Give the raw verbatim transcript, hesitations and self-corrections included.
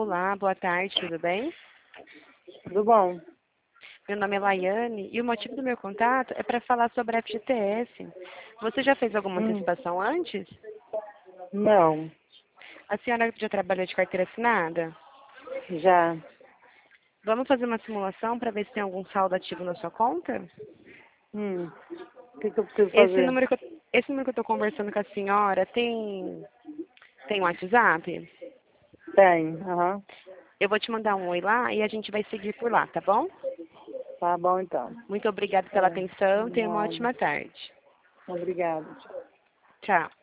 Olá, boa tarde, tudo bem? Tudo bom? Meu nome é Laiane e o motivo do meu contato é para falar sobre a F G T S. Você já fez alguma Hum, antecipação antes? não, A senhora já trabalhou de carteira assinada? já. Vamos fazer uma simulação para ver se tem algum saldo ativo na sua conta? Hum, o que, que eu preciso Esse fazer? número que eu, esse número que eu estou conversando com a senhora tem, tem WhatsApp? Tem, aham. Eu vou te mandar um oi lá e a gente vai seguir por lá, tá bom? Tá bom então. Muito obrigada pela É, atenção. Tenha uma nada. ótima tarde. Obrigada. Tchau.